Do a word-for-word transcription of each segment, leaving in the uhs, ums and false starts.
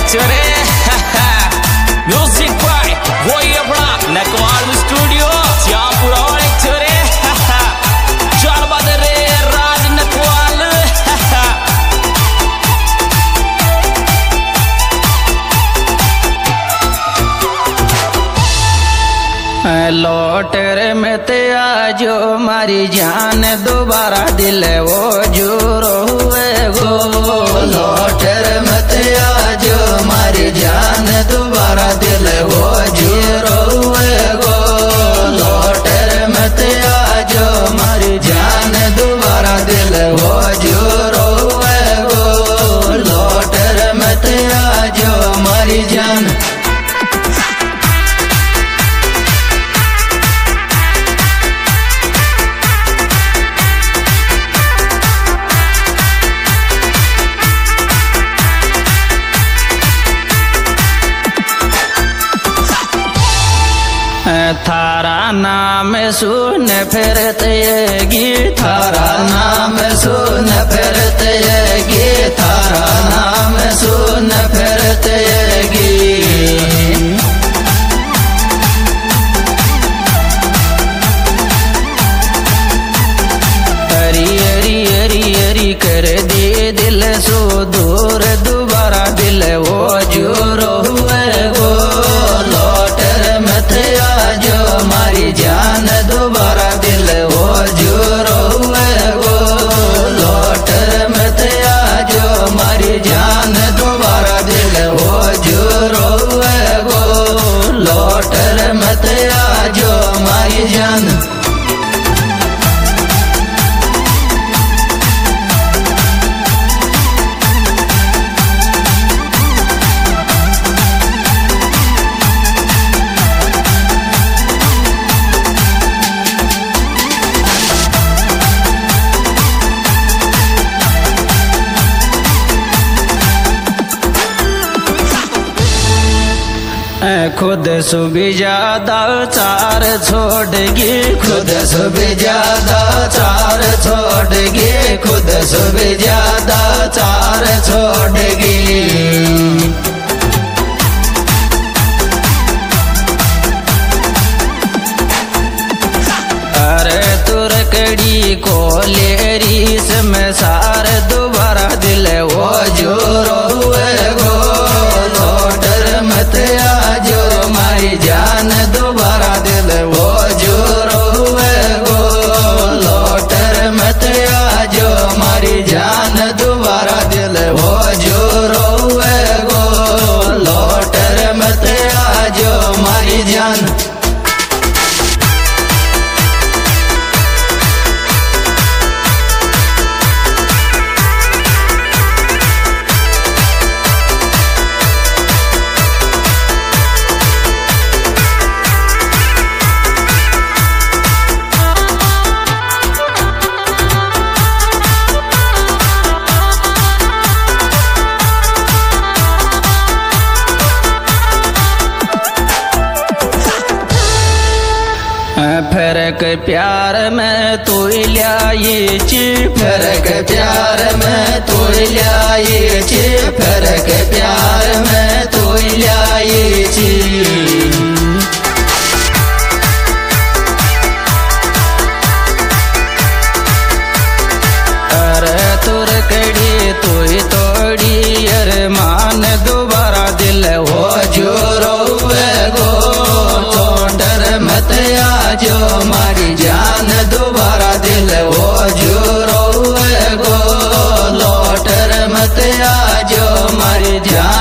चोरे music by वही अपना नकवाल स्टूडियो श्यामपुरा वाले चोरे चल बदल रे राज नकवाल लौटर में ते आजो मारी जान दोबारा दिल वो जोरो हुए गो। लौटर में ते आजो मारी जान दोबारा दिल वो जोरो हुए गो। लौटर में ते आजो मारी जान दोबारा दिल वो जोरो हुए गो। लौटर में ते आजो मारी जान थारा नाम सुन फिरतेगी, थारा नाम सुन फिरतेगी, थारा नाम सुन फिरतेगी। हरी हरी हरी हरी कर दे दिल सो दूर दोबारा दिल वो जोरो हुए गो। लौटर मत आजो मारी जान दोबारा दिल वो जोरो हुए गो। लौटर मत आजो मारी जान दोबारा दिल वो जोरो हुए गो। लौटर मत आजो मारी जान खुद सुबह ज्यादा चार छोड़गी, खुद सुबह ज्यादा चार छोड़गी, खुद सुबह ज्यादा चार छोड़गी। अरे तुरकड़ी को लेरीस में सार दोबारा दिल वो जोरो हुए गो। लौटर मत आजो मारी जान दोबारा दिल वो जोरो हुए गो। लौटर मत आजो मारी जान दोबारा दिल वो जोरो हुए गो। लौटर मत आजो मारी जान फर्क प्यार में तू लियाई ची, फर्क प्यार में तू लियाई ची, फर्क प्यार में तू लियाई ची। अरे तुरकड़ी तू तोड़ी अरमान दोबारा दिल वो जोरो हुए गो। मत आजो मारी जान दोबारा दिल वो जोरो हुए गो। लौटर मत आजो मारी जान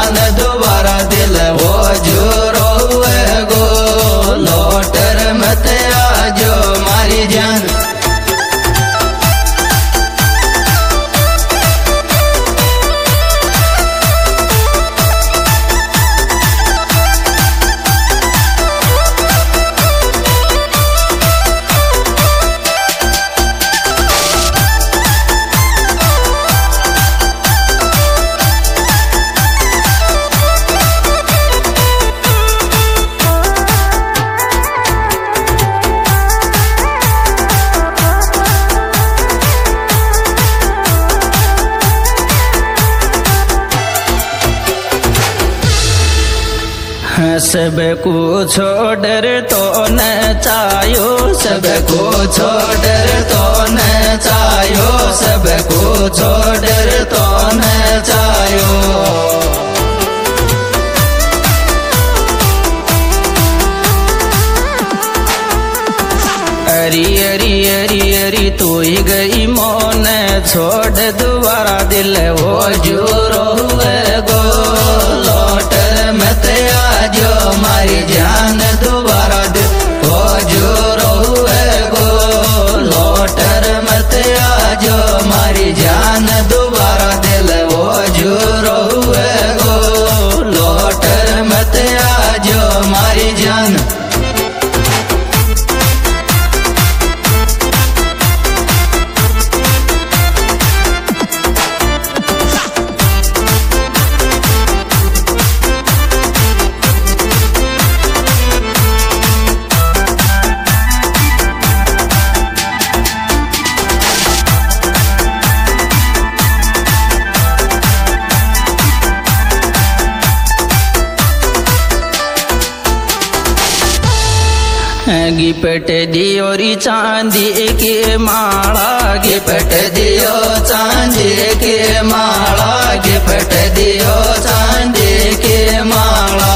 सब कुछ छोड़ तो न चायो, सब कुछ छोड़ तो न चायो, सब कुछ छोड़ तो न चायो। अरी अरी अरी अरी तू ही गई मोन छोड़ दोबारा दिल वो जो रोवे गो, लौट मत आजो मारी जान दोबारा दिल वो जो रोवे गो, लौट मत आजो मारी जान दोबारा दिल वो जो रोवे गो, लौट मत आजो मारी जान। गिपट दियो री चांदी के माला, गिपट दियो चांदी के माला, गिपट दियो चांदी के माला।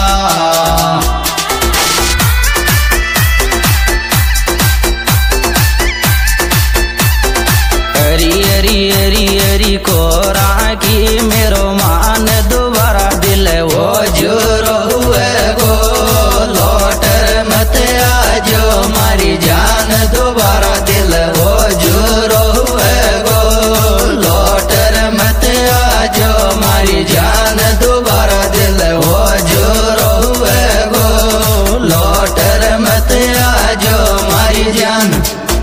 अरी अरी अरी अरी कोरा की मेरो मान दोबारा दिल वो जो रोवे गो, लौट मत आजो मारी जान दोबारा दिल वो जो रोवे गो, लौट मत आजो मारी जान दोबारा दिल वो जो रोवे गो, लौट मत आजो मारी जान।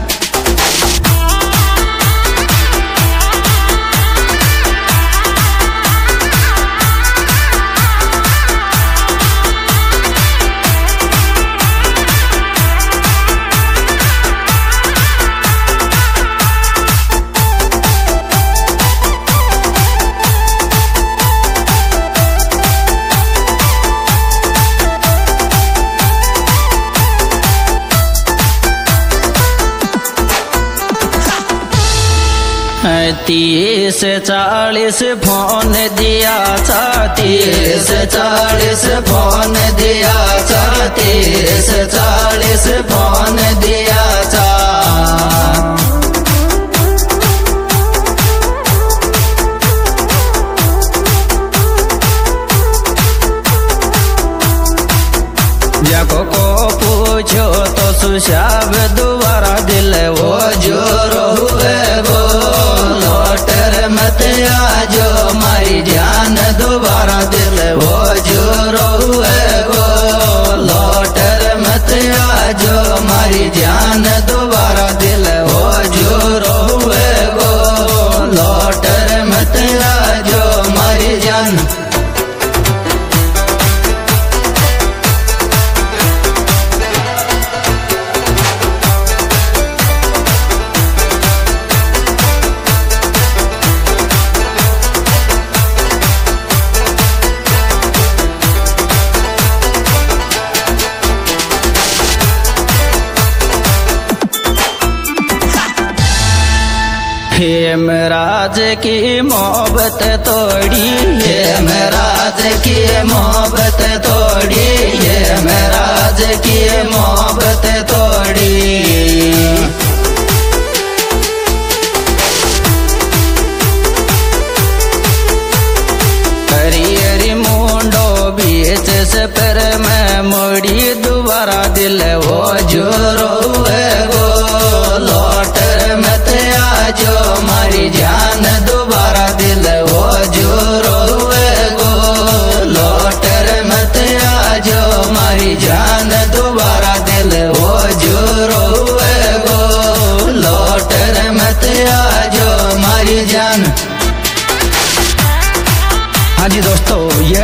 तीस चालीस फोन दिया था, तीस चालीस फोन दिया था, तीस चालीस फोन दिया था। जाको को पूछो तो सुशाब दोबारा दिल वो जो रोवे गो, लौट मत आजो मारी जान दोबारा दिल वो जो रोवे गो, लौट मत आजो मारी जान दोबारा दिल वो जो रोवे गो, लौट मत आजो मारी जान। हेमराज की मोहब्बत तोड़ी, हेमराज की मोहब्बत तोड़ी, हेमराज की मोहब्बत तोड़ी। हरी हरी मुंडो बीच से पर मैं मोड़ी दोबारा दिल वो जो रोवे गो, लौट मत आजो मारी जान दोबारा दिल वो जो रोवे गो, लौट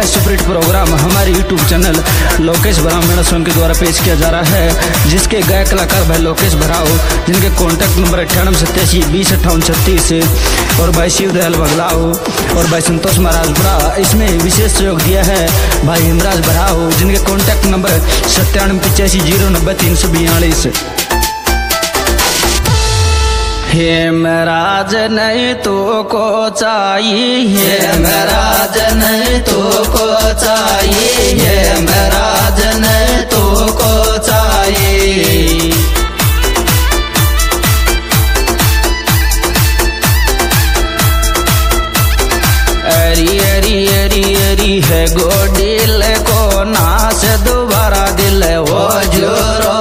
यह सुपरहिट प्रोग्राम हमारे यूट्यूब चैनल लोकेश भराव मेरा सॉन्ग के द्वारा पेश किया जा रहा है, जिसके गायक कलाकार भाई लोकेश भराव, जिनके कॉन्टैक्ट नंबर अट्ठानवे सत्तासी बीस अट्ठावन छत्तीस और भाई शिव दयाल बगलाव और भाई संतोष महाराज भरा। इसमें विशेष सहयोग दिया है भाई हिमराज भराव, जिनके कॉन्टैक्ट नंबर सत्तानवे पिचासी जीरो नब्बे तीन सौ बयालीस। हेमराज नहीं तो को चाहिए, हेमराज नहीं तो को चाहिए, हेमराज नहीं तो को चाहिए। अरी अरी अरी अरी है गोडिल को नाश दोबारा दिल वो जोरो